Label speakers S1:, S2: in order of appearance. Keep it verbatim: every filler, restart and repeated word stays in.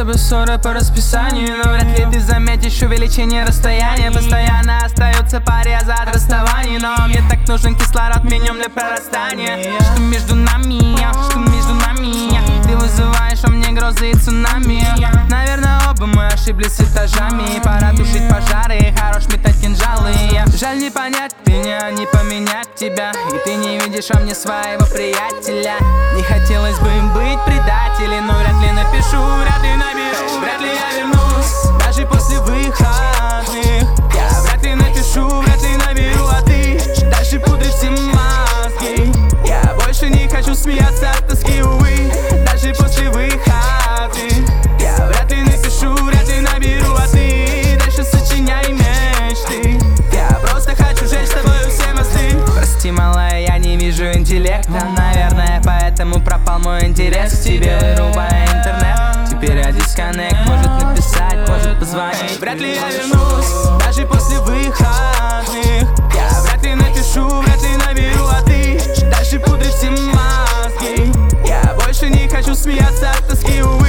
S1: тобой ссоры по расписанию, но вряд ли ты заметишь увеличение расстояния. Постоянно остается порезы от расставаний, но мне так нужен кислород, минимум для прорастания. Что между нами, что между нами? Ты вызываешь во мне грозы и цунами. Наверное, оба мы ошиблись этажами. Пора тушить пожары, хорош метать кинжалы. Жаль не понять меня, не поменять тебя, и ты не видишь во мне своего приятеля. Не хотелось бы им быть предателем, но вряд ли напишу, вряд ли наберу, вряд ли я вернусь. Даже после выходных я вряд ли напишу, вряд ли наберу, а ты дальше пудришь все мозги. Я больше не хочу смеяться от тоски, увы. Даже после выходных я вряд ли напишу, вряд ли наберу, а ты дальше сочиняй мечты. Я просто хочу жечь с тобой все мосты. Прости, малая, я не вижу интеллекта, наверное, поэтому пропал мой интерес к тебе. Вырубая интернет, теперь я дисконнект. Может написать, может позвонить. Вряд ли я вернусь, даже после выходных. Я вряд ли напишу, вряд ли наберу, а ты дальше пудришь все мозги. Я больше не хочу смеяться от тоски, увы.